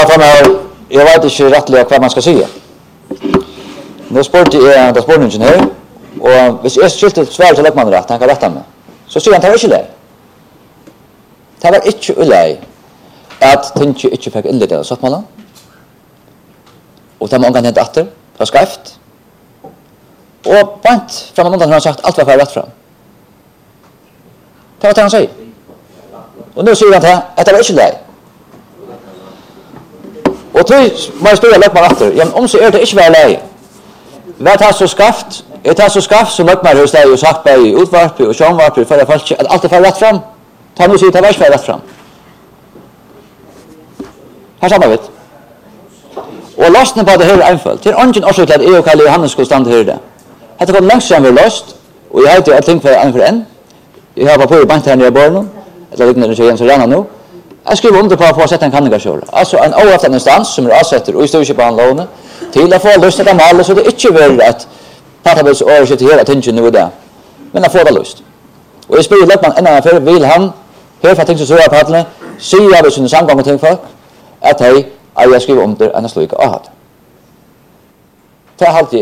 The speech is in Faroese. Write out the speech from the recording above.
jag vet inte rättligt vad man ska säga. Nu sport är det sportningen här och hvis jag skilte svar till lekmannen rätt, han kan rätta mig. Så säger han tar inte det. Det var inte ulej att tänka inte fick inleda så att man och det många hänt åter, det var skräft. Och bant från någon har sagt allt var rätt fram. Det var det han säger. Och nu säger han att det var inte det. Och då må jag spela lekman åter. Ja, om så är det inte väl läge. Vad har så skaft? Det har så skaft som lekman hos dig och sagt på i utvarp och sjönvarp för folk att allt är rätt fram. Ta nu sig ta väl rätt fram. Här samma vet. Och lösningen på det här är enkelt. Det är ingen orsak att EU och Johannes skulle stanna här det. Det kom långt sen vi löst och jag hade allting för en. Jag har på bank här nere i Bornholm. Det ligger nu så redan nu. Jag skriver under på att få sätta en kandidatur. Alltså en oavsett instans som är avsätter och i stort sett på lånet till att få lust att måla så det inte vill att Patabels översätter hela attention nu där. Men att få det lust. Och jag spelar lekman innan för vill han här för att tänka så här paddeln se jag det som samgång till folk att hej jag skriver under en slöjka. Det är alltid